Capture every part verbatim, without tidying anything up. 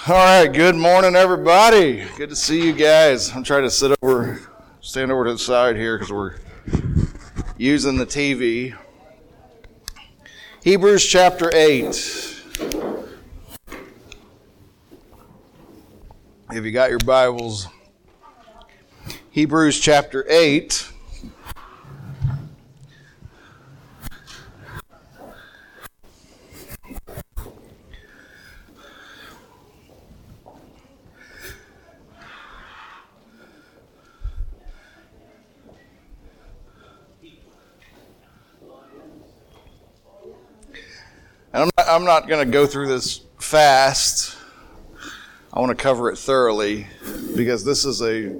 All right, good morning, everybody. Good to see you guys. I'm trying to sit over, stand over to the side here because we're using the T V. Hebrews chapter eight. If you got your Bibles, Hebrews chapter eight. And I'm not, I'm not going to go through this fast. I want to cover it thoroughly because this is a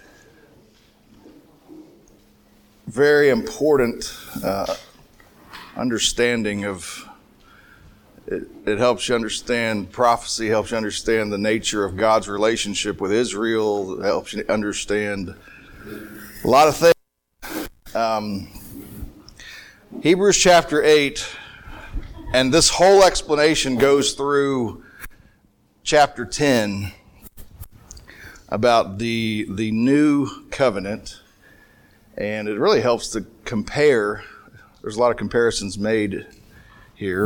very important uh, understanding of it. It helps you understand prophecy, helps you understand the nature of God's relationship with Israel, it helps you understand a lot of things. Um, Hebrews chapter eight. And this whole explanation goes through chapter ten about the the new covenant, and it really helps to compare. There's a lot of comparisons made here,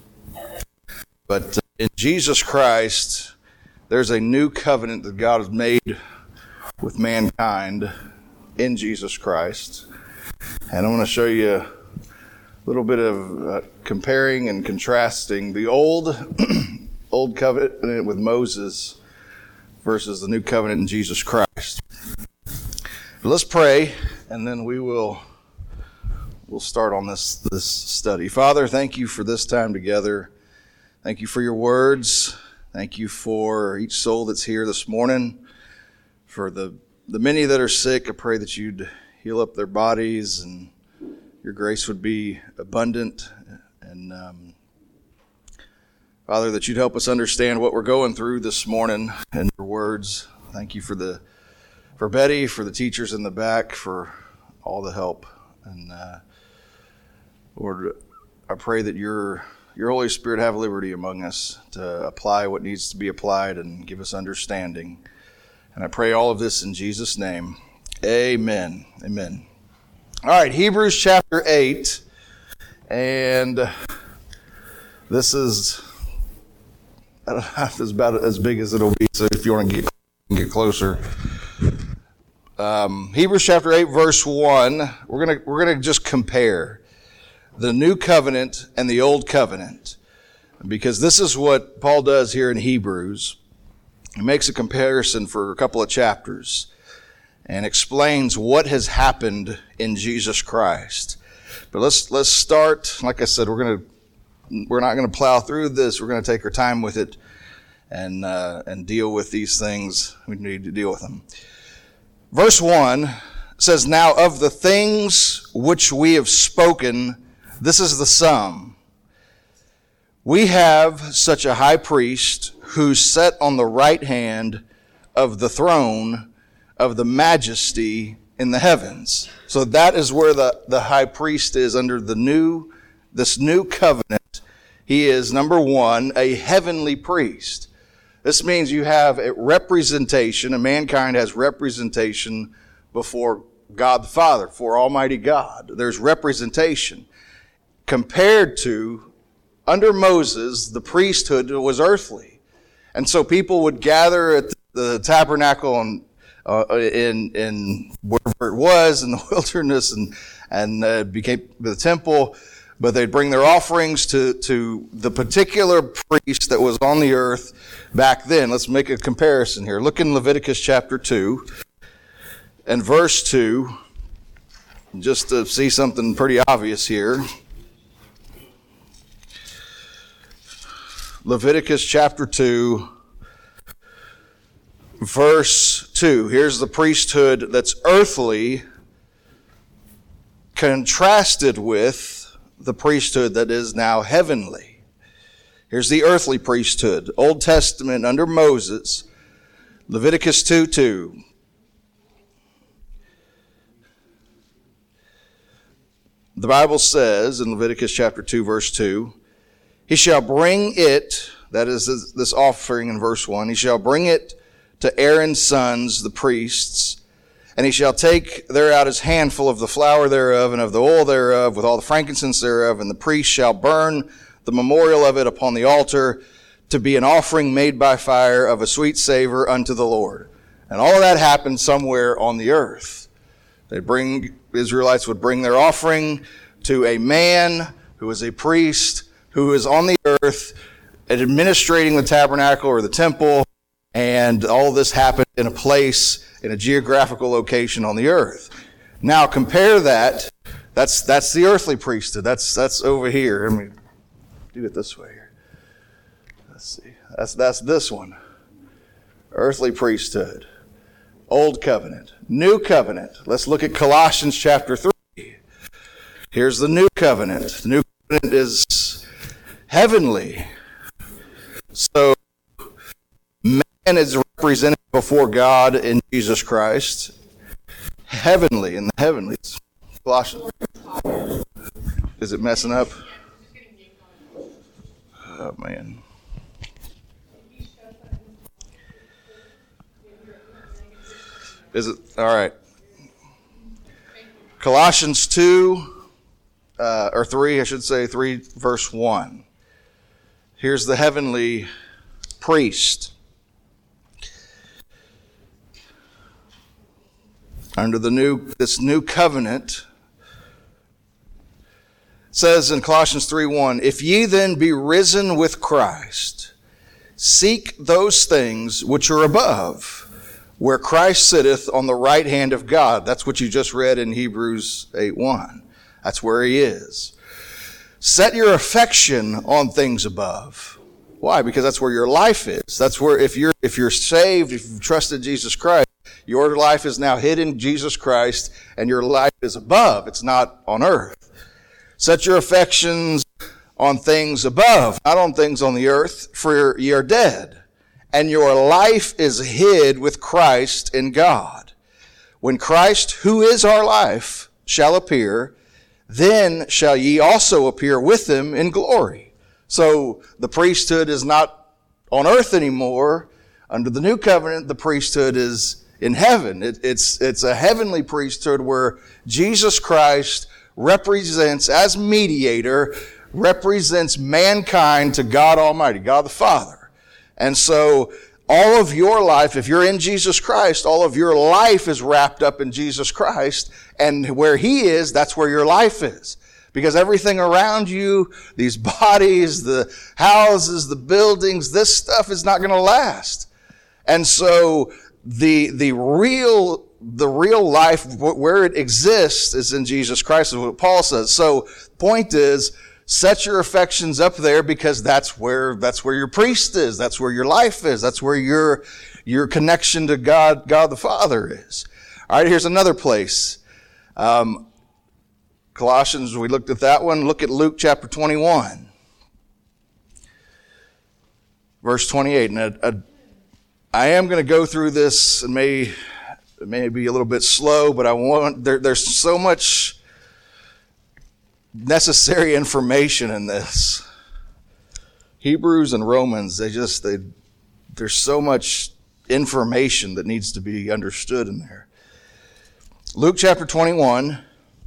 but in Jesus Christ, there's a new covenant that God has made with mankind in Jesus Christ, and I'm going to show you little bit of uh, comparing and contrasting the old old covenant with Moses versus the new covenant in Jesus Christ. Let's pray, and then we will we'll start on this this study. Father, thank you for this time together. Thank you for your words. Thank you for each soul that's here this morning. For the the many that are sick, I pray that you'd heal up their bodies and your grace would be abundant, and um, Father, that you'd help us understand what we're going through this morning in your words. Thank you for the for Betty, for the teachers in the back, for all the help. And uh, Lord, I pray that your your Holy Spirit have liberty among us to apply what needs to be applied and give us understanding. And I pray all of this in Jesus' name. Amen. Amen. All right, Hebrews chapter eight, and this is, I don't know if it's about as big as it'll be, so if you want to get, get closer. Um, Hebrews chapter eight, verse one, we're gonna we're gonna just compare the new covenant and the old covenant, because this is what Paul does here in Hebrews. He makes a comparison for a couple of chapters and explains what has happened in Jesus Christ. But let's let's start. Like I said, we're gonna we're not gonna plow through this. We're gonna take our time with it and uh, and deal with these things. We need to deal with them. Verse one says, "Now of the things which we have spoken, this is the sum. We have such a high priest who's set on the right hand of the throne of the majesty in the heavens." So that is where the, the high priest is under the new, this new covenant. He is, number one, a heavenly priest. This means you have a representation, and mankind has representation before God the Father, for Almighty God. There's representation. Compared to, under Moses, the priesthood was earthly. And so people would gather at the tabernacle and Uh, in in wherever it was in the wilderness, and and uh, became the temple, but they'd bring their offerings to to the particular priest that was on the earth back then. Let's make a comparison here. Look in Leviticus chapter two and verse two, just to see something pretty obvious here. Leviticus chapter two. Verse two, here's the priesthood that's earthly contrasted with the priesthood that is now heavenly. Here's the earthly priesthood, Old Testament under Moses, Leviticus two two. The Bible says in Leviticus chapter two, verse two, "He shall bring it that is this offering in verse one, he shall bring it to Aaron's sons, the priests, and he shall take thereout his handful of the flour thereof and of the oil thereof with all the frankincense thereof, and the priest shall burn the memorial of it upon the altar to be an offering made by fire of a sweet savor unto the Lord. And all of that happened somewhere on the earth. They bring, Israelites would bring their offering to a man who is a priest who is on the earth administrating the tabernacle or the temple, and all this happened in a place, in a geographical location on the earth. Now compare that, that's that's the earthly priesthood. That's that's over here. Let me do it this way here. Let's see. That's that's this one. Earthly priesthood. Old covenant. New covenant. Let's look at Colossians chapter three. Here's the new covenant. The new covenant is heavenly. So man is represented before God in Jesus Christ. Heavenly, in the heavenlies. Colossians. Is it messing up? Oh, man. Is it? All right. Colossians two, uh, or three, I should say, three, verse one. Here's the heavenly priest. Under the new, this new covenant, it says in Colossians three one, if ye then be risen with Christ, seek those things which are above, where Christ sitteth on the right hand of God. That's what you just read in Hebrews eight one. That's where he is. Set your affection on things above. Why? Because that's where your life is. That's where, if you're if you're saved, if you've trusted Jesus Christ, your life is now hid in Jesus Christ, and your life is above. It's not on earth. Set your affections on things above, not on things on the earth, for ye are dead, and your life is hid with Christ in God. When Christ, who is our life, shall appear, then shall ye also appear with him in glory. So the priesthood is not on earth anymore. Under the new covenant, the priesthood is in heaven. It, it's, it's a heavenly priesthood where Jesus Christ represents, as mediator, represents mankind to God Almighty, God the Father. And so all of your life, if you're in Jesus Christ, all of your life is wrapped up in Jesus Christ. And where he is, that's where your life is. Because everything around you, these bodies, the houses, the buildings, this stuff is not going to last. And so the the real the real life where it exists is in Jesus Christ, is what Paul says. So point is, set your affections up there, because that's where that's where your priest is. That's where your life is. That's where your your connection to God, God the Father is. All right, here's another place. Um, Colossians, we looked at that one. Look at Luke chapter twenty-one, verse twenty-eight. And a, a, I am going to go through this, and may it may be a little bit slow, but I want there, there's so much necessary information in this. Hebrews and Romans, they just they there's so much information that needs to be understood in there. Luke chapter twenty-one,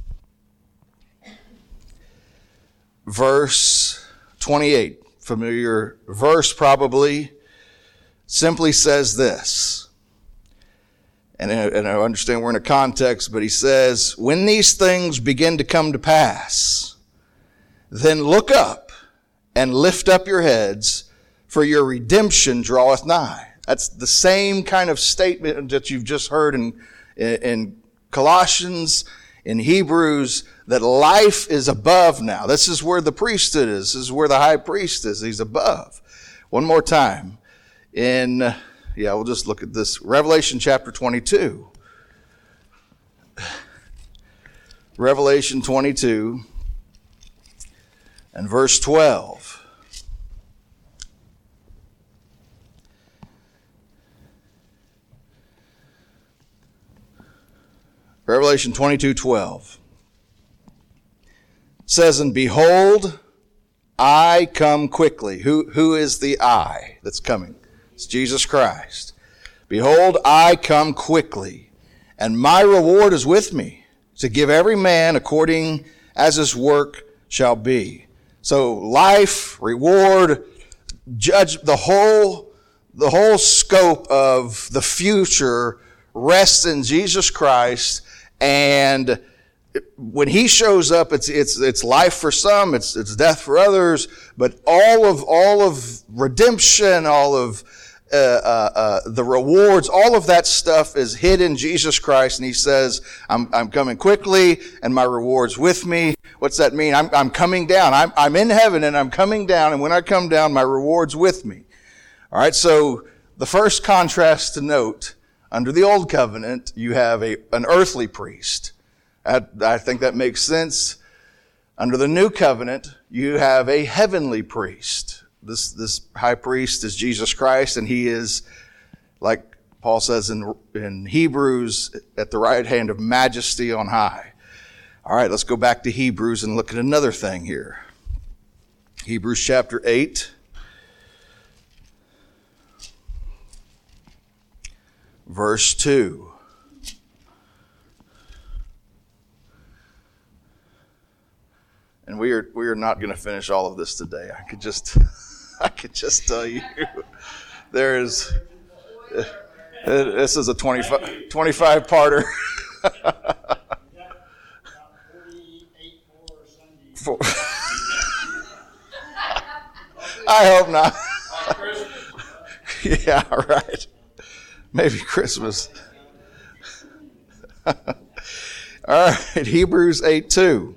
verse twenty-eight, familiar verse probably, simply says this. And I, and I understand we're in a context, but he says, when these things begin to come to pass, then look up and lift up your heads, for your redemption draweth nigh. That's the same kind of statement that you've just heard in, in Colossians, in Hebrews, that life is above now. This is where the priesthood is. This is where the high priest is. He's above. One more time. In, yeah, we'll just look at this. Revelation chapter twenty-two. Revelation twenty-two and verse twelve. Revelation twenty-two twelve says, and behold, I come quickly. Who, who is the I that's coming? It's Jesus Christ. Behold, I come quickly, and my reward is with me, to give every man according as his work shall be. So life, reward, judge, the whole, the whole scope of the future rests in Jesus Christ. And when he shows up, it's, it's, it's life for some, it's, it's death for others, but all of, all of redemption, all of, uh, uh, uh, the rewards, all of that stuff is hid in Jesus Christ. And he says, I'm, I'm coming quickly and my reward's with me. What's that mean? I'm, I'm coming down. I'm, I'm in heaven and I'm coming down. And when I come down, my reward's with me. All right. So the first contrast to note, under the old covenant, you have a, an earthly priest. I, I think that makes sense. Under the new covenant, you have a heavenly priest. This, this high priest is Jesus Christ, and he is, like Paul says in, in Hebrews, at the right hand of majesty on high. All right, let's go back to Hebrews and look at another thing here. Hebrews chapter eight. Verse two. And we are we are not going to finish all of this today. I could just I could just tell you there is uh, this is a twenty-five, twenty-five parter. For, I hope not. Yeah, right. Maybe Christmas. All right, Hebrews eight two.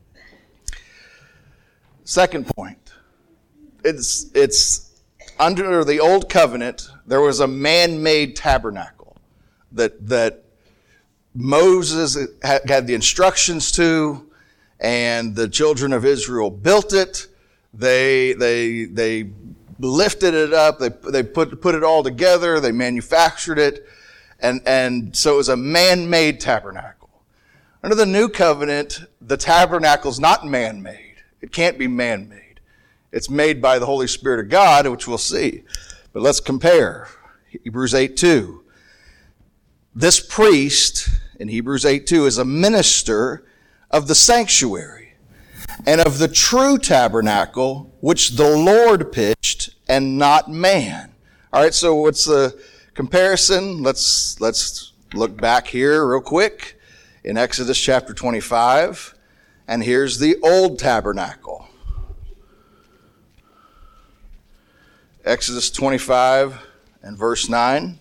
Second point. It's it's under the old covenant, there was a man-made tabernacle that that Moses had, had the instructions to, and the children of Israel built it. They they they lifted it up. They they put put it all together. They manufactured it, and and so it was a man-made tabernacle. Under the new covenant, the tabernacle is not man-made. It can't be man-made. It's made by the Holy Spirit of God, which we'll see. But let's compare. Hebrews eight two. This priest in Hebrews eight two is a minister of the sanctuary and of the true tabernacle which the Lord pitched and not man. All right, so what's the comparison? Let's let's look back here real quick in Exodus chapter twenty-five. And here's the old tabernacle. Exodus twenty-five and verse nine.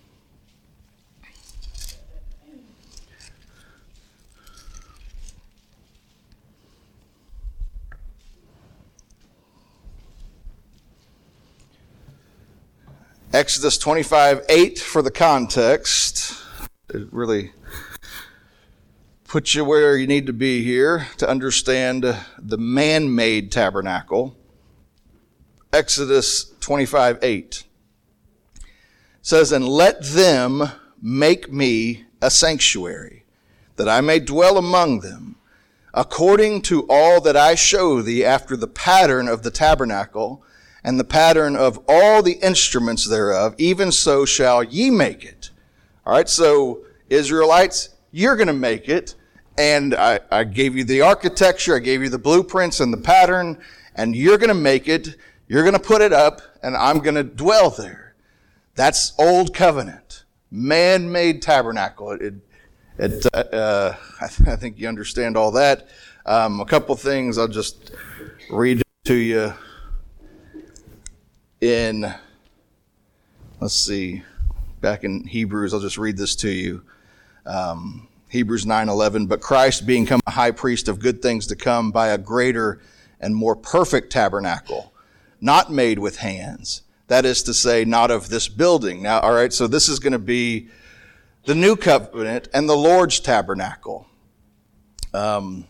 Exodus twenty-five eight for the context. It really puts you where you need to be here to understand the man-made tabernacle. Exodus twenty-five eight says, "And let them make me a sanctuary, that I may dwell among them, according to all that I show thee after the pattern of the tabernacle, and the pattern of all the instruments thereof, even so shall ye make it." All right, so Israelites, you're going to make it. And I, I gave you the architecture, I gave you the blueprints and the pattern, and you're going to make it. You're going to put it up, and I'm going to dwell there. That's old covenant, man-made tabernacle. It, it, uh, I, th- I think you understand all that. Um, a couple things I'll just read to you. In, let's see, back in Hebrews, I'll just read this to you. Um, Hebrews nine eleven, "But Christ being come a high priest of good things to come by a greater and more perfect tabernacle, not made with hands." That is to say, not of this building. Now, all right, so this is going to be the new covenant and the Lord's tabernacle. Um,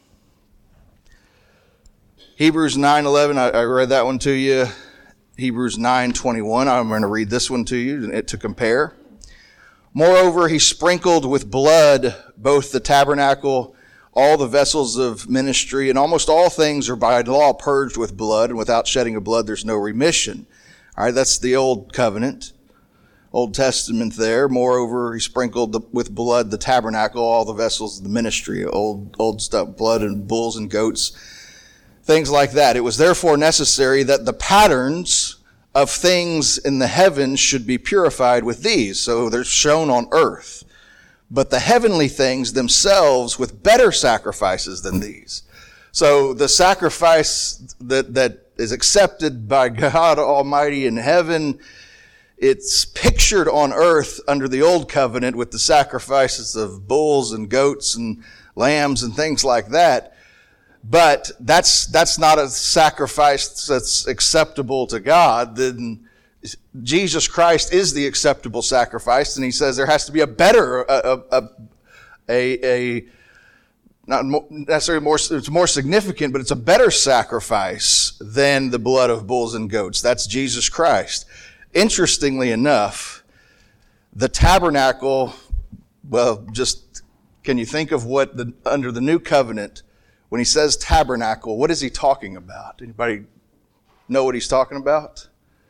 Hebrews nine eleven, I, I read that one to you. Hebrews nine twenty-one, I'm going to read this one to you to compare. "Moreover, he sprinkled with blood both the tabernacle all the vessels of ministry, and almost all things are by law purged with blood, and without shedding of blood there's no remission. All right, that's the old covenant, Old Testament there. Moreover, he sprinkled the, with blood the tabernacle, all the vessels of the ministry, old old stuff, blood and bulls and goats, things like that. It was therefore necessary that the patterns of things in the heavens should be purified with these. So they're shown on earth. But the heavenly things themselves with better sacrifices than these. So the sacrifice that, that is accepted by God Almighty in heaven, it's pictured on earth under the old covenant with the sacrifices of bulls and goats and lambs and things like that. But that's that's not a sacrifice that's acceptable to God. Then Jesus Christ is the acceptable sacrifice, and he says there has to be a better, a a a, a not necessarily more, it's more significant, but it's a better sacrifice than the blood of bulls and goats. That's Jesus Christ. Interestingly enough, the tabernacle, well, just can you think of what the under the new covenant, when he says tabernacle, what is he talking about? Anybody know what he's talking about?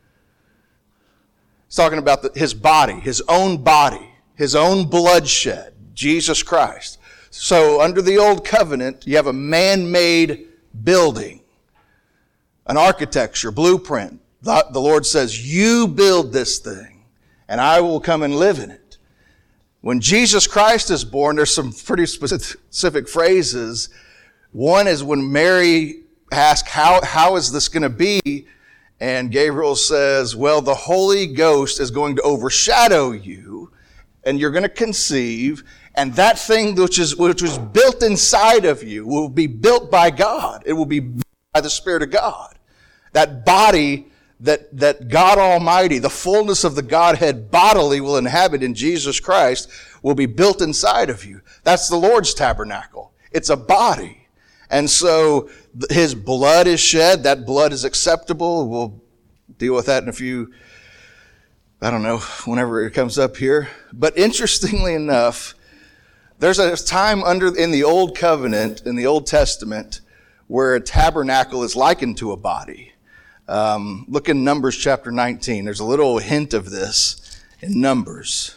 He's talking about the, his body, his own body, his own bloodshed, Jesus Christ. So under the old covenant, you have a man-made building, an architecture, blueprint. The, the Lord says, you build this thing, and I will come and live in it. When Jesus Christ is born, there's some pretty specific phrases. One is when Mary asked, how, how is this going to be? And Gabriel says, well, the Holy Ghost is going to overshadow you, and you're going to conceive, and that thing which is which was built inside of you will be built by God. It will be built by the Spirit of God. That body that, that God Almighty, the fullness of the Godhead bodily will inhabit in Jesus Christ, will be built inside of you. That's the Lord's tabernacle. It's a body. And so his blood is shed. That blood is acceptable. We'll deal with that in a few, I don't know, whenever it comes up here. But interestingly enough, there's a time under in the Old Covenant, in the Old Testament, where a tabernacle is likened to a body. Um, look in Numbers chapter nineteen. There's a little hint of this in Numbers.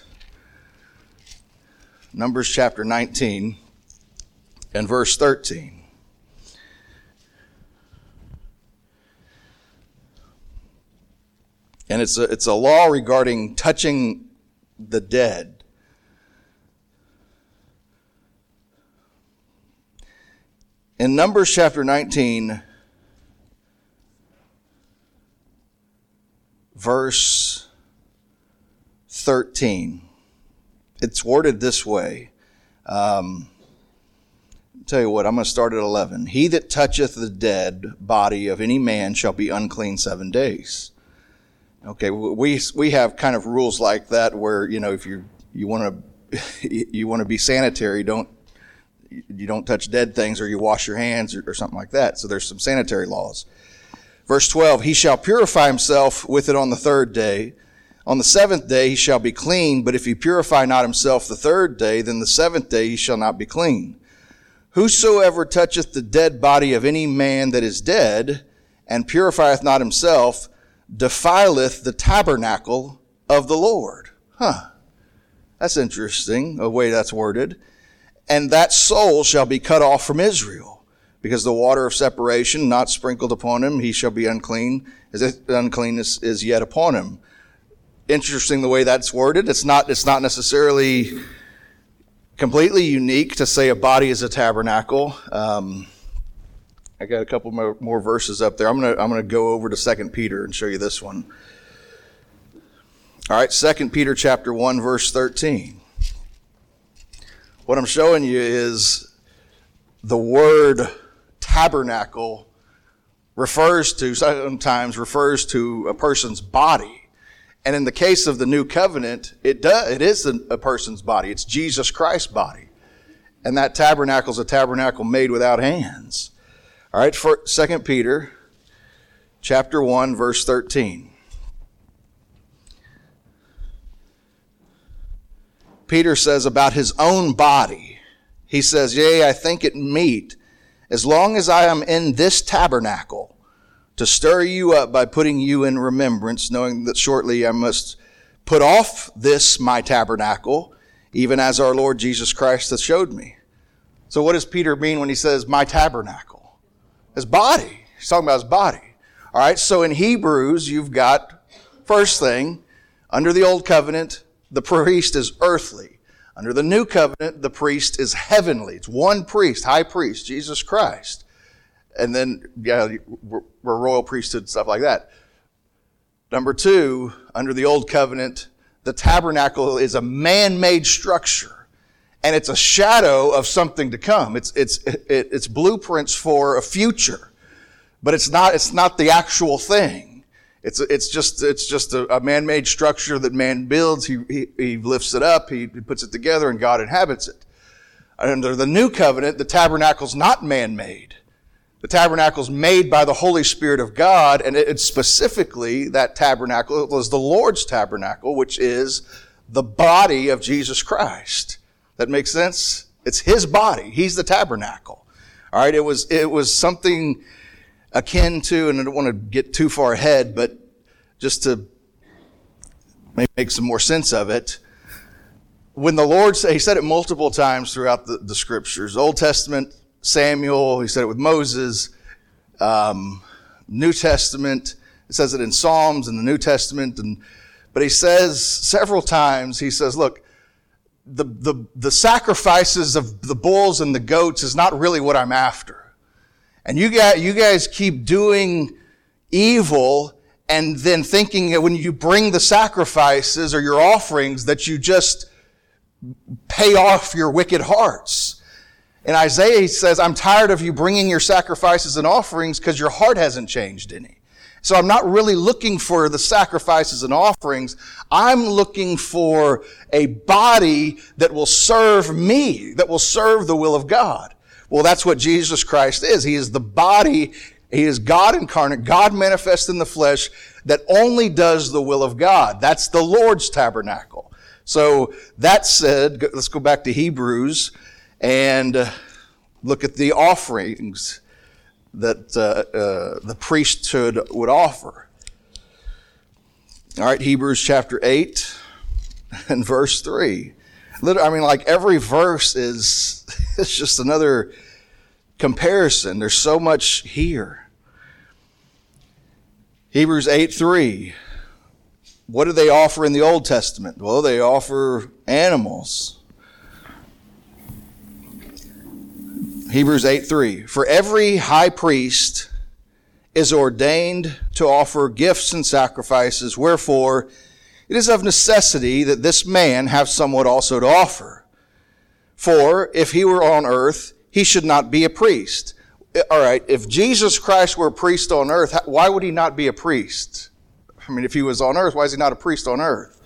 Numbers chapter nineteen and verse thirteen. And it's a, it's a law regarding touching the dead. In Numbers chapter nineteen, verse thirteen, it's worded this way. Um, I'll tell you what, I'm going to start at eleven. He that toucheth the dead body of any man shall be unclean seven days. Okay, we we have kind of rules like that where, you know, if you you want to you want to be sanitary, don't you don't touch dead things, or you wash your hands, or, or something like that. So there's some sanitary laws. Verse twelve, he shall purify himself with it on the third day. On the seventh day he shall be clean, but if he purify not himself the third day, then the seventh day he shall not be clean. Whosoever toucheth the dead body of any man that is dead, and purifieth not himself, defileth the tabernacle of the Lord. Huh. That's interesting, the way that's worded. And that soul shall be cut off from Israel, because the water of separation not sprinkled upon him, he shall be unclean, as if uncleanness is yet upon him. Interesting the way that's worded. It's not, it's not necessarily completely unique to say a body is a tabernacle. Um, I got a couple more, more verses up there. I'm gonna I'm gonna go over to Second Peter and show you this one. All right, Second Peter chapter one, verse thirteen. What I'm showing you is the word tabernacle refers to, sometimes refers to a person's body. And in the case of the new covenant, it does, it is a, a person's body. It's Jesus Christ's body. And that tabernacle is a tabernacle made without hands. All right, for Second Peter chapter one, verse thirteen. Peter says about his own body, He says, yea, I think it meet, as long as I am in this tabernacle, to stir you up by putting you in remembrance, knowing that shortly I must put off this my tabernacle, even as our Lord Jesus Christ hath showed me. So what does Peter mean when he says my tabernacle? His body. He's talking about his body. All right, so in Hebrews, you've got, first thing, under the old covenant, the priest is earthly. Under the new covenant, the priest is heavenly. It's one priest, high priest, Jesus Christ. And then, yeah, we're, we're royal priesthood, stuff like that. Number two, under the old covenant, the tabernacle is a man-made structure. And it's a shadow of something to come. It's, it's, it, it's blueprints for a future. But it's not, it's not the actual thing. It's, it's just, it's just a, a man-made structure that man builds. He, he, he lifts it up, he, he puts it together, and God inhabits it. Under the new covenant, the tabernacle's not man-made. The tabernacle's made by the Holy Spirit of God, and it, it's specifically that tabernacle was the Lord's tabernacle, which is the body of Jesus Christ. That makes sense? It's His body. He's the tabernacle. All right, it was, it was something akin to, and I don't want to get too far ahead, but just to make some more sense of it, when the Lord said, He said it multiple times throughout the, the scriptures, Old Testament, Samuel, He said it with Moses, um, New Testament, it says it in Psalms and the New Testament, and but He says several times, He says, look, the, the, the sacrifices of the bulls and the goats is not really what I'm after. And you guys, you guys keep doing evil and then thinking that when you bring the sacrifices or your offerings that you just pay off your wicked hearts. In Isaiah, he says, I'm tired of you bringing your sacrifices and offerings because your heart hasn't changed any. So I'm not really looking for the sacrifices and offerings. I'm looking for a body that will serve me, that will serve the will of God. Well, that's what Jesus Christ is. He is the body. He is God incarnate, God manifest in the flesh that only does the will of God. That's the Lord's tabernacle. So that said, let's go back to Hebrews and look at the offerings that uh, uh, the priesthood would offer. All right, Hebrews chapter eight and verse three. I mean, like every verse is it's just another comparison. There's so much here. Hebrews eight three. What do they offer in the Old Testament? Well, they offer animals. Hebrews eight three. For every high priest is ordained to offer gifts and sacrifices, wherefore it is of necessity that this man have somewhat also to offer. For if he were on earth, he should not be a priest. All right, if Jesus Christ were a priest on earth, why would he not be a priest? I mean, if he was on earth, why is he not a priest on earth?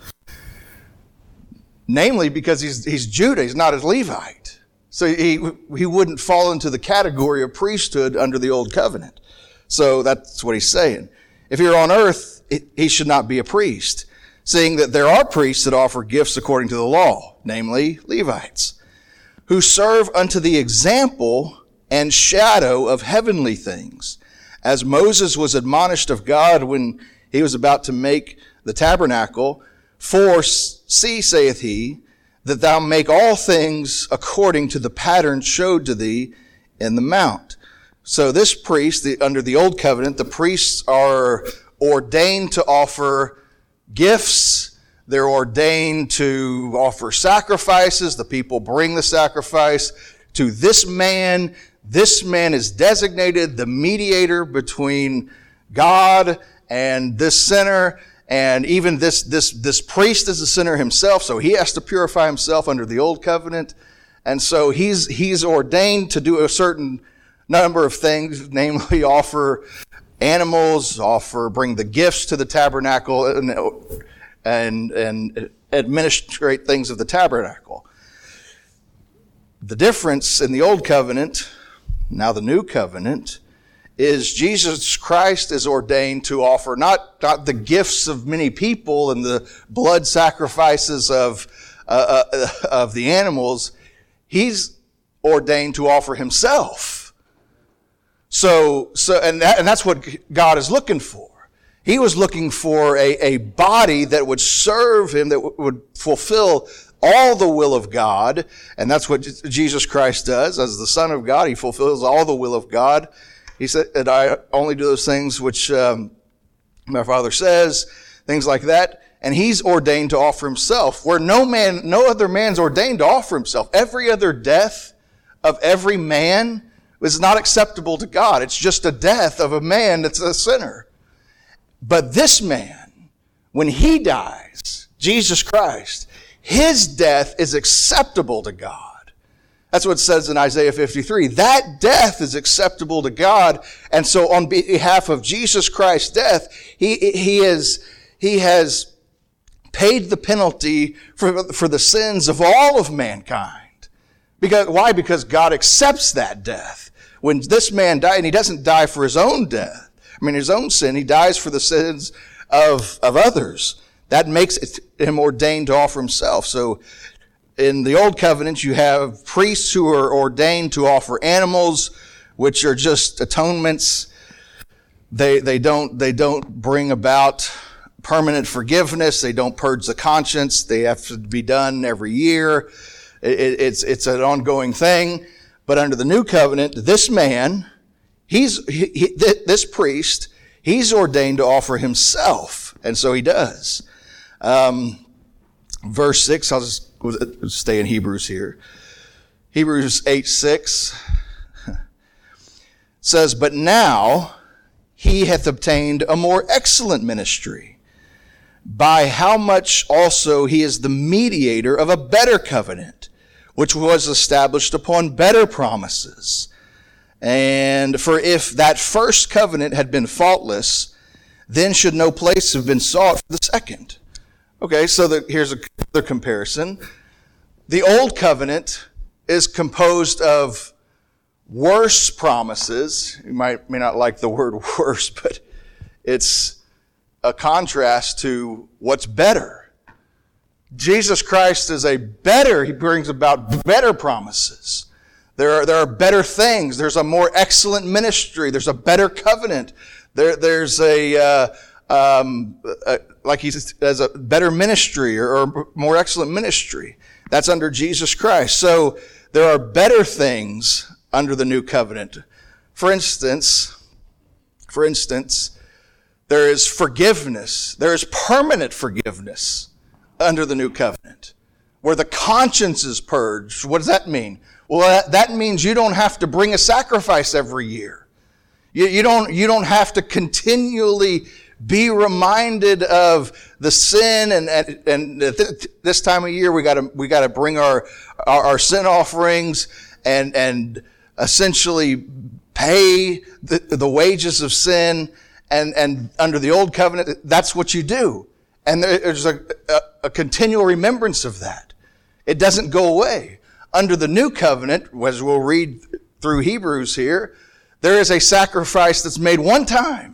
Namely, because he's, he's Judah, he's not a Levite. So he, he wouldn't fall into the category of priesthood under the old covenant. So that's what he's saying. If you're on earth, he should not be a priest, seeing that there are priests that offer gifts according to the law, namely Levites, who serve unto the example and shadow of heavenly things, as Moses was admonished of God when he was about to make the tabernacle. For see, saith he, that thou make all things according to the pattern showed to thee in the mount. So this priest, the, under the old covenant, the priests are ordained to offer gifts. They're ordained to offer sacrifices. The people bring the sacrifice to this man. This man is designated the mediator between God and this sinner. And even this, this, this priest is a sinner himself, so he has to purify himself under the old covenant. And so he's, he's ordained to do a certain number of things, namely offer animals, offer, bring the gifts to the tabernacle, and, and, and administrate things of the tabernacle. The difference in the old covenant, now the new covenant, is Jesus Christ is ordained to offer not, not the gifts of many people and the blood sacrifices of, uh, uh, of the animals. He's ordained to offer himself. So, so, and that, and that's what God is looking for. He was looking for a, a body that would serve him, that w- would fulfill all the will of God. And that's what Jesus Christ does. As the Son of God, he fulfills all the will of God. He said, and I only do those things which um, my Father says, things like that. And he's ordained to offer himself, where no man, no other man's ordained to offer himself. Every other death of every man is not acceptable to God. It's just a death of a man that's a sinner. But this man, when he dies, Jesus Christ, his death is acceptable to God. That's what it says in Isaiah fifty-three. That death is acceptable to God. And so on behalf of Jesus Christ's death, he, he, is, he has paid the penalty for, for the sins of all of mankind. Because, why? Because God accepts that death. When this man died, and he doesn't die for his own death, I mean, his own sin, he dies for the sins of, of others. That makes it, him ordained to offer himself. So in the Old Covenant, you have priests who are ordained to offer animals, which are just atonements. They, they don't, they don't bring about permanent forgiveness. They don't purge the conscience. They have to be done every year. It, it's, it's an ongoing thing. But under the New Covenant, this man, He's, he, he, this priest, he's ordained to offer himself. And so he does. Um, verse six, I'll just stay in Hebrews here. Hebrews eight six says, but now he hath obtained a more excellent ministry, by how much also he is the mediator of a better covenant, which was established upon better promises. And for if that first covenant had been faultless, then should no place have been sought for the second. Okay, so the, here's another comparison. The old covenant is composed of worse promises. You might may not like the word worse, but it's a contrast to what's better. Jesus Christ is a better, he brings about better promises. There are, there are better things. There's a more excellent ministry. There's a better covenant. There, there's a, uh, um, a, like he says, a better ministry or, or more excellent ministry. That's under Jesus Christ. So there are better things under the new covenant. For instance, for instance, there is forgiveness. There is permanent forgiveness under the new covenant, where the conscience is purged. What does that mean? Well, that means you don't have to bring a sacrifice every year. You, you don't, you don't have to continually be reminded of the sin, and, and, and this time of year we gotta, we gotta bring our, our, our sin offerings and, and essentially pay the, the wages of sin. And, and under the old covenant, that's what you do. And there's a, a, a continual remembrance of that. It doesn't go away. Under the new covenant, as we'll read through Hebrews here, there is a sacrifice that's made one time.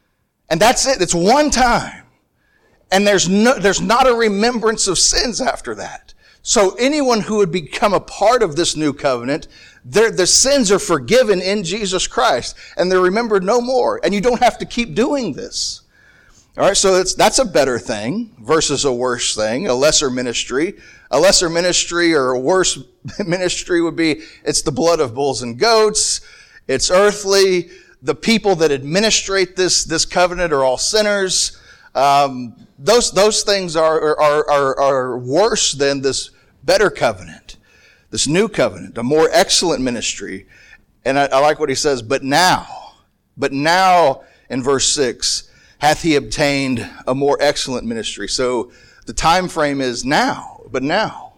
And that's it. It's one time. And there's no, there's not a remembrance of sins after that. So anyone who would become a part of this new covenant, their, their sins are forgiven in Jesus Christ. And they're remembered no more. And you don't have to keep doing this. All right, so it's, that's a better thing versus a worse thing, a lesser ministry. A lesser ministry or a worse ministry would be, it's the blood of bulls and goats. It's earthly. The people that administrate this, this covenant are all sinners. Um, those, those things are, are, are, are worse than this better covenant, this new covenant, a more excellent ministry. And I, I like what he says, but now, but now in verse six, hath he obtained a more excellent ministry. So the time frame is now. But now,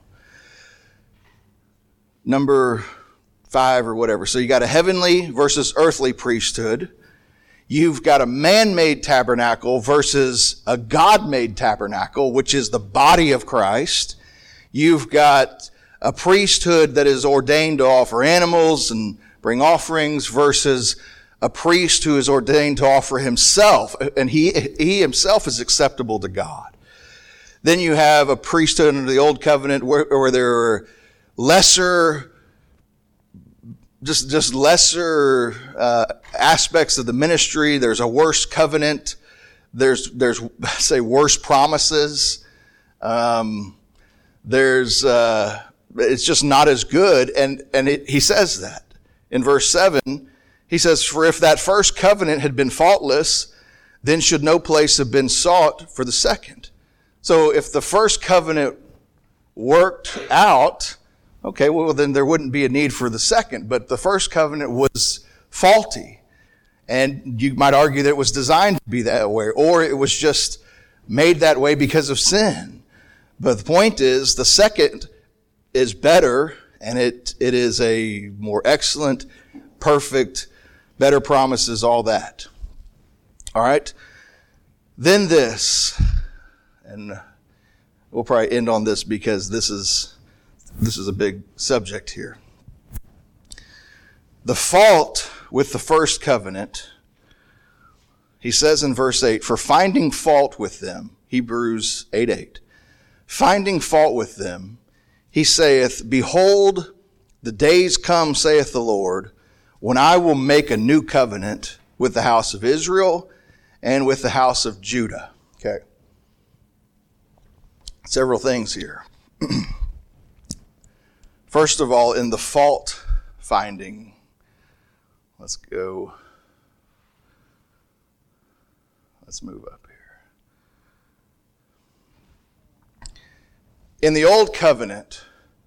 number five or whatever. So you got a heavenly versus earthly priesthood. You've got a man-made tabernacle versus a God-made tabernacle, which is the body of Christ. You've got a priesthood that is ordained to offer animals and bring offerings versus a priest who is ordained to offer himself, and he, he himself is acceptable to God. Then you have a priesthood under the old covenant where, where there are lesser just just lesser uh, aspects of the ministry. There's a worse covenant. There's there's say worse promises. Um, there's uh, it's just not as good. And and it, he says that in verse seven. He says, "For if that first covenant had been faultless, then should no place have been sought for the second." So if the first covenant worked out, okay, well then there wouldn't be a need for the second. But the first covenant was faulty. And you might argue that it was designed to be that way, or it was just made that way because of sin. But the point is, the second is better, and it it is a more excellent, perfect, better promises, all that. All right? Then this, and we'll probably end on this because this is this is a big subject here. The fault with the first covenant, he says in verse eight, "For finding fault with them," Hebrews eight eight, "finding fault with them, he saith, Behold, the days come, saith the Lord, when I will make a new covenant with the house of Israel and with the house of Judah." Okay. Several things here. First of all, in the fault finding, let's go. Let's move up here. In the Old Covenant,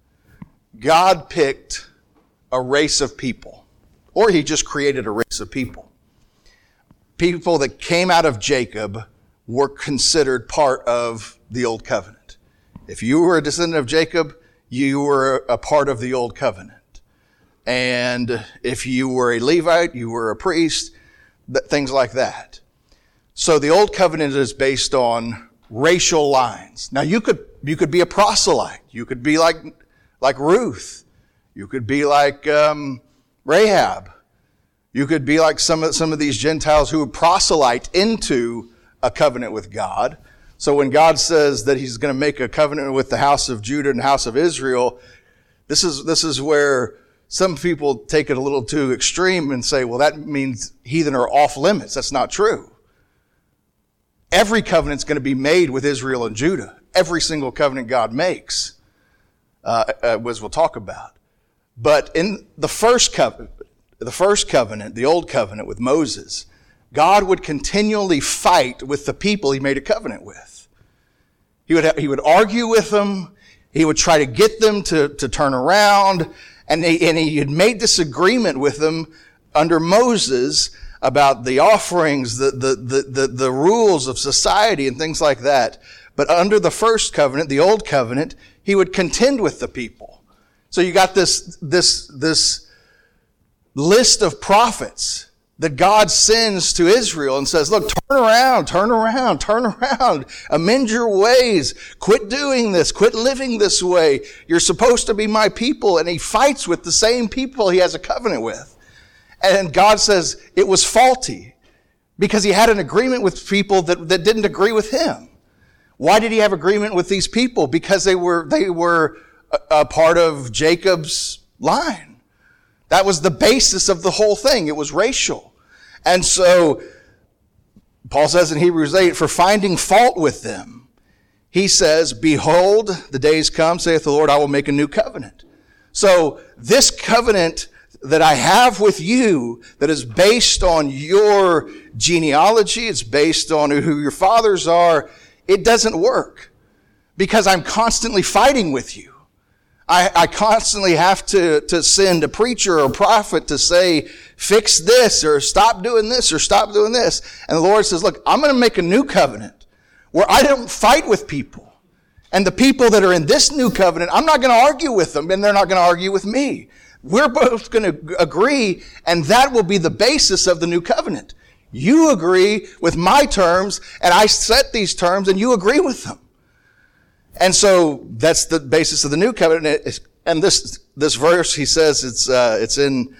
God picked a race of people, or he just created a race of people. People that came out of Jacob were considered part of the Old Covenant. If you were a descendant of Jacob, you were a part of the Old Covenant. And if you were a Levite, you were a priest, things like that. So the Old Covenant is based on racial lines. Now you could you could be a proselyte. You could be like like Ruth. You could be like um, Rahab. You could be like some of some of these Gentiles who would proselyte into a covenant with God. So when God says that he's going to make a covenant with the house of Judah and the house of Israel, this is this is where some people take it a little too extreme and say, well, that means heathen are off limits. That's not true. Every covenant's going to be made with Israel and Judah. Every single covenant God makes, uh, uh, as we'll talk about. But in the first covenant, the first covenant, the old covenant with Moses, God would continually fight with the people he made a covenant with. He would have, he would argue with them. He would try to get them to, to turn around. And he, and he had made this agreement with them under Moses about the offerings, the, the, the, the, the rules of society and things like that. But under the first covenant, the old covenant, he would contend with the people. So you got this, this, this list of prophets that God sends to Israel and says, look, turn around, turn around, turn around, amend your ways, quit doing this, quit living this way. You're supposed to be my people. And he fights with the same people he has a covenant with. And God says it was faulty because he had an agreement with people that, that didn't agree with him. Why did he have agreement with these people? Because they were, they were a, a part of Jacob's line. That was the basis of the whole thing. It was racial. And so Paul says in Hebrews eight, for finding fault with them, he says, behold, the days come, saith the Lord, I will make a new covenant. So this covenant that I have with you that is based on your genealogy, it's based on who your fathers are, it doesn't work because I'm constantly fighting with you. I, I constantly have to, to send a preacher or a prophet to say, fix this or stop doing this or stop doing this. And the Lord says, look, I'm going to make a new covenant where I don't fight with people. And the people that are in this new covenant, I'm not going to argue with them and they're not going to argue with me. We're both going to agree, and that will be the basis of the new covenant. You agree with my terms, and I set these terms, and you agree with them. And so that's the basis of the new covenant. And this this verse, he says, it's uh, it's in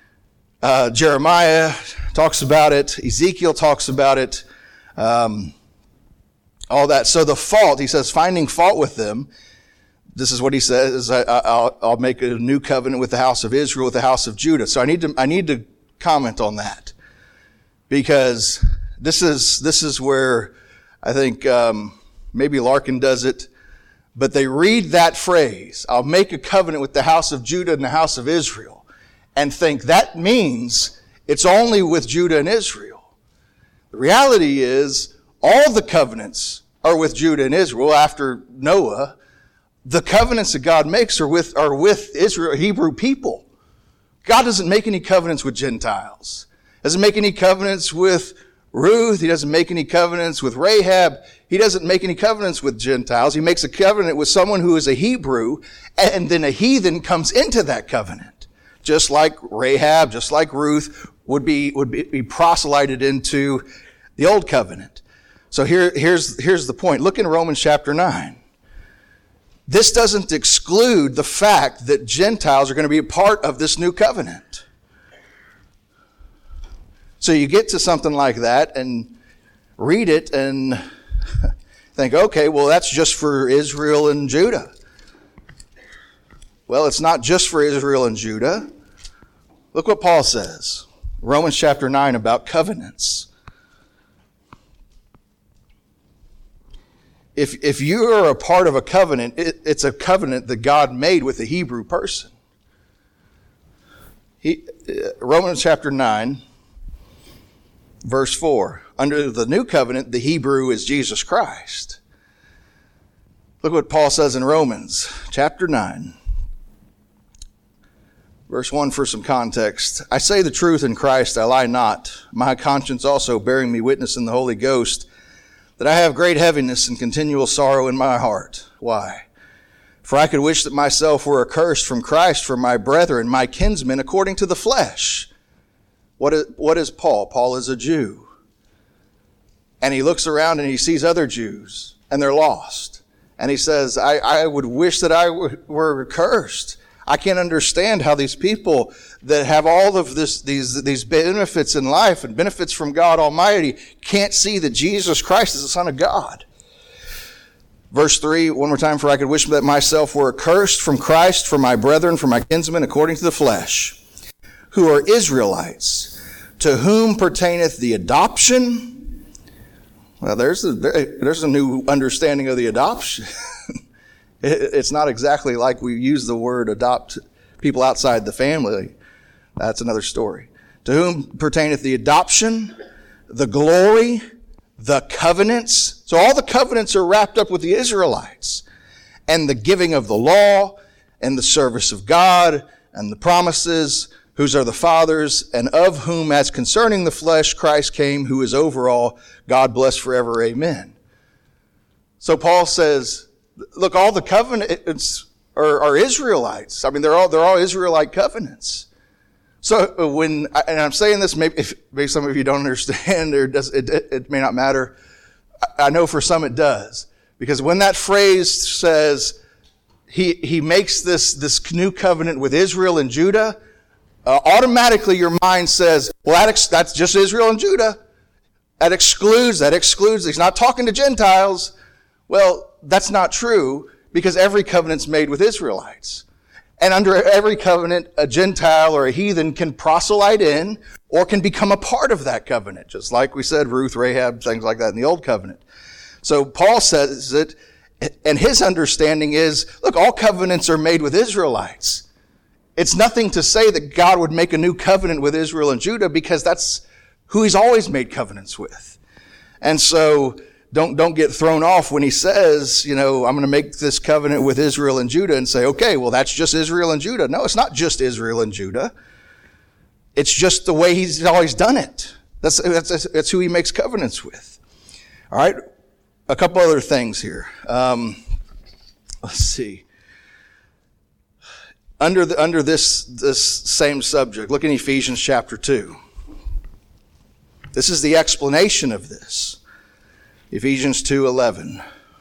uh, Jeremiah, talks about it. Ezekiel talks about it. Um, all that. So the fault, he says, finding fault with them, this is what he says, I, I'll, I'll make a new covenant with the house of Israel, with the house of Judah. So I need to, I need to comment on that, because this is, this is where I think, um, maybe Larkin does it, but they read that phrase, I'll make a covenant with the house of Judah and the house of Israel, and think that means it's only with Judah and Israel. The reality is, all the covenants are with Judah and Israel after Noah. The covenants that God makes are with, are with Israel, Hebrew people. God doesn't make any covenants with Gentiles. Doesn't make any covenants with Ruth. He doesn't make any covenants with Rahab. He doesn't make any covenants with Gentiles. He makes a covenant with someone who is a Hebrew, and then a heathen comes into that covenant. Just like Rahab, just like Ruth would be, would be, be proselyted into the old covenant. So here, here's, here's the point. Look in Romans chapter nine. This doesn't exclude the fact that Gentiles are going to be a part of this new covenant. So you get to something like that and read it and think, okay, well, that's just for Israel and Judah. Well, it's not just for Israel and Judah. Look what Paul says. Romans chapter nine about covenants. If, if you are a part of a covenant, it, it's a covenant that God made with a Hebrew person. He, Romans chapter nine, verse four. Under the new covenant, the Hebrew is Jesus Christ. Look what Paul says in Romans chapter nine, verse one for some context. I say the truth in Christ, I lie not. My conscience also bearing me witness in the Holy Ghost, that I have great heaviness and continual sorrow in my heart. Why? For I could wish that myself were accursed from Christ for my brethren, my kinsmen, according to the flesh. What is, what is Paul? Paul is a Jew. And he looks around and he sees other Jews, and they're lost. And he says, I, I would wish that I were, were accursed. I can't understand how these people that have all of this, these, these benefits in life and benefits from God Almighty can't see that Jesus Christ is the Son of God. Verse three, one more time, for I could wish that myself were accursed from Christ for my brethren, for my kinsmen, according to the flesh, who are Israelites, to whom pertaineth the adoption. Well, there's a, there's a new understanding of the adoption. It's not exactly like we use the word adopt people outside the family. That's another story. To whom pertaineth the adoption, the glory, the covenants. So all the covenants are wrapped up with the Israelites. And the giving of the law, and the service of God, and the promises, whose are the fathers, and of whom as concerning the flesh Christ came, who is over all, God bless forever, amen. So Paul says, look, all the covenants are, are Israelites. I mean, they're all, they're all Israelite covenants. So when, and I'm saying this, maybe, if, maybe some of you don't understand, or does, it, it, it may not matter. I know for some it does. Because when that phrase says, he, he makes this, this new covenant with Israel and Judah, uh, automatically your mind says, well, that ex, that's just Israel and Judah. That excludes, that excludes, he's not talking to Gentiles. Well, that's not true, because every covenant's made with Israelites. And under every covenant, a Gentile or a heathen can proselyte in or can become a part of that covenant, just like we said, Ruth, Rahab, things like that in the old covenant. So Paul says it, and his understanding is, look, all covenants are made with Israelites. It's nothing to say that God would make a new covenant with Israel and Judah, because that's who he's always made covenants with. And so Don't, don't get thrown off when he says, you know, I'm going to make this covenant with Israel and Judah, and say, okay, well, that's just Israel and Judah. No, it's not just Israel and Judah. It's just the way he's always done it. That's, that's, that's who he makes covenants with. All right. A couple other things here. Um, let's see. Under the, under this, this same subject, look in Ephesians chapter two. This is the explanation of this. Ephesians two eleven.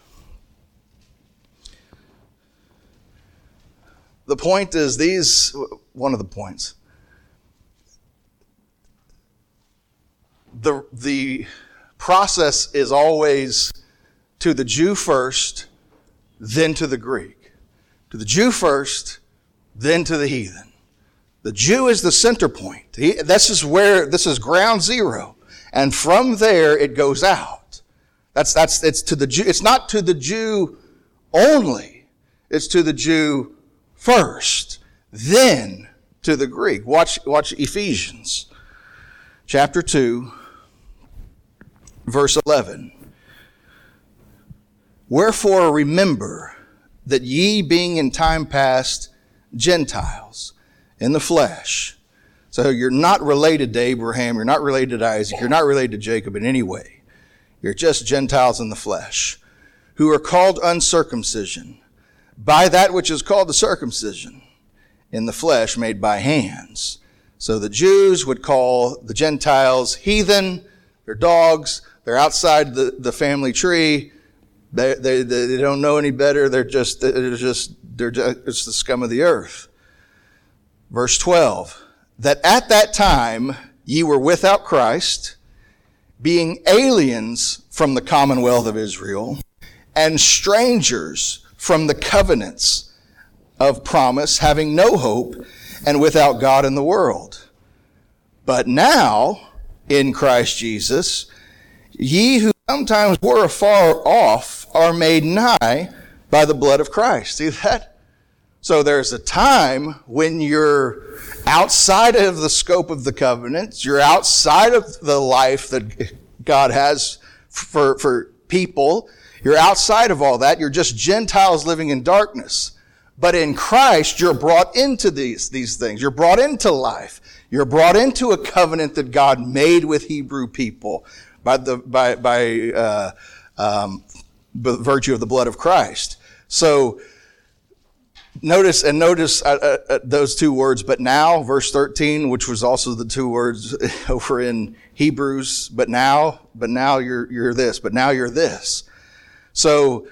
The point is these, one of the points. The, the process is always to the Jew first, then to the Greek. To the Jew first, then to the heathen. The Jew is the center point. He, this is where, this is ground zero. And from there, it goes out. That's, that's, it's to the Jew, it's not to the Jew only. It's to the Jew first, then to the Greek. Watch, watch Ephesians chapter two, verse eleven. Wherefore remember that ye being in time past Gentiles in the flesh. So you're not related to Abraham, you're not related to Isaac, you're not related to Jacob in any way. You're just Gentiles in the flesh, who are called uncircumcision by that which is called the circumcision in the flesh made by hands. So the Jews would call the Gentiles heathen, they're dogs, they're outside the, the family tree, they, they, they don't know any better, they're just, they're just, they're just, it's the scum of the earth. Verse twelve, that at that time ye were without Christ, being aliens from the commonwealth of Israel, and strangers from the covenants of promise, having no hope, and without God in the world. But now, in Christ Jesus, ye who sometimes were afar off are made nigh by the blood of Christ. See that? So there's a time when you're outside of the scope of the covenant, you're outside of the life that God has for, for people, you're outside of all that, you're just Gentiles living in darkness. But in Christ, you're brought into these, these things. You're brought into life. You're brought into a covenant that God made with Hebrew people by the by by uh, um, by virtue of the blood of Christ. So notice and notice uh, uh, those two words. But now, verse thirteen, which was also the two words over in Hebrews. But now, but now you're you're this. But now you're this. So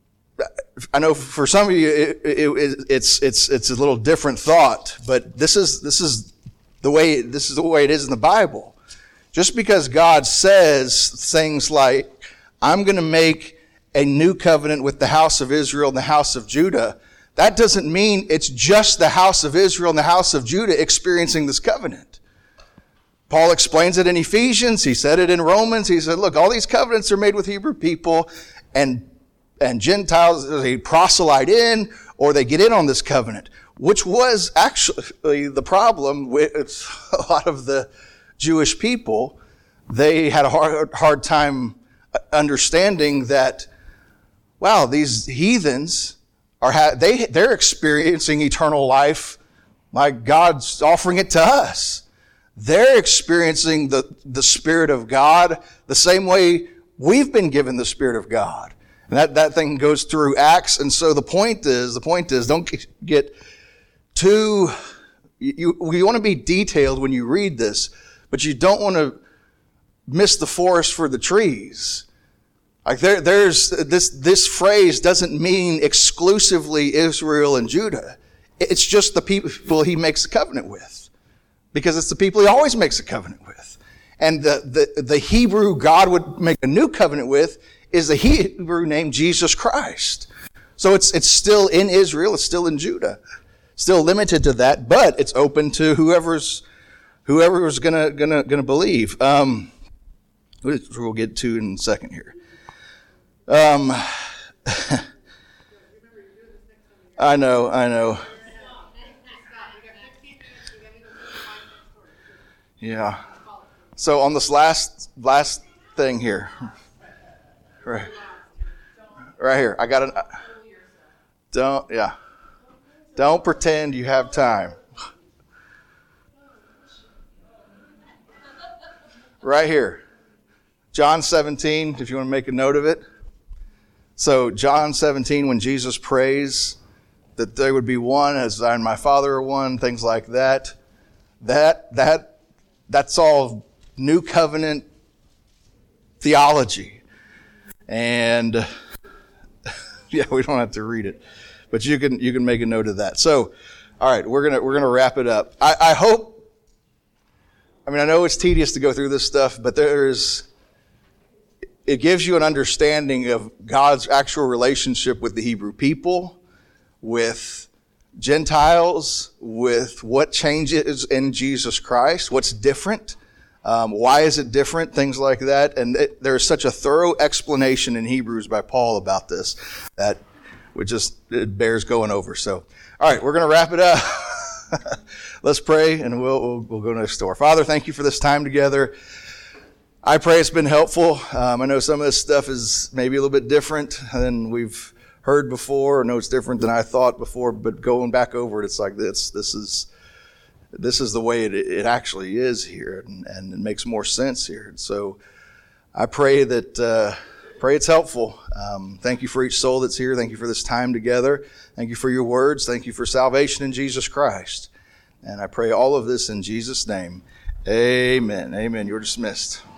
I know for some of you it, it, it's it's it's a little different thought, but this is this is the way this is the way it is in the Bible. Just because God says things like, "I'm going to make a new covenant with the house of Israel and the house of Judah," that doesn't mean it's just the house of Israel and the house of Judah experiencing this covenant. Paul explains it in Ephesians. He said it in Romans. He said, "Look, all these covenants are made with Hebrew people, and And Gentiles, they proselyte in, or they get in on this covenant," which was actually the problem with a lot of the Jewish people. They had a hard, hard time understanding that, wow, these heathens are they they're experiencing eternal life like God's offering it to us. They're experiencing the the Spirit of God the same way we've been given the Spirit of God. And that, that thing goes through Acts. And so the point is, the point is, don't get too, you, you want to be detailed when you read this, but you don't want to miss the forest for the trees. Like there, there's, this, this phrase doesn't mean exclusively Israel and Judah. It's just the people he makes a covenant with. Because it's the people he always makes a covenant with. And the, the, the Hebrew God would make a new covenant with is the Hebrew name Jesus Christ. So it's it's still in Israel, it's still in Judah. Still limited to that, but it's open to whoever's whoever's gonna gonna gonna believe. Um, which we'll get to in a second here. Um, I know, I know. Yeah. So on this last last thing here. Right. Right here. I got an. Don't, yeah. Don't pretend you have time. Right here. John seventeen, if you want to make a note of it. So, John seventeen, when Jesus prays that there would be one as I and my Father are one, things like that. That, that, that's all new covenant theology. And yeah, we don't have to read it, but you can you can make a note of that. So, all right, we're gonna we're gonna wrap it up. I, I hope. I mean, I know it's tedious to go through this stuff, but there is. It gives you an understanding of God's actual relationship with the Hebrew people, with Gentiles, with what changes in Jesus Christ, what's different, um, why is it different, things like that. And it, there's such a thorough explanation in Hebrews by Paul about this that we just, it bears going over. So, all right, we're going to wrap it up. Let's pray, and we'll, we'll we'll go next door. Father, thank you for this time together. I pray it's been helpful. Um, I know some of this stuff is maybe a little bit different than we've heard before. I know it's different than I thought before, but going back over it, it's like this. This is this is the way it, it actually is here, and, and it makes more sense here. And so I pray that uh, pray it's helpful. Um, thank you for each soul that's here. Thank you for this time together. Thank you for your words. Thank you for salvation in Jesus Christ. And I pray all of this in Jesus' name. Amen. Amen. You're dismissed.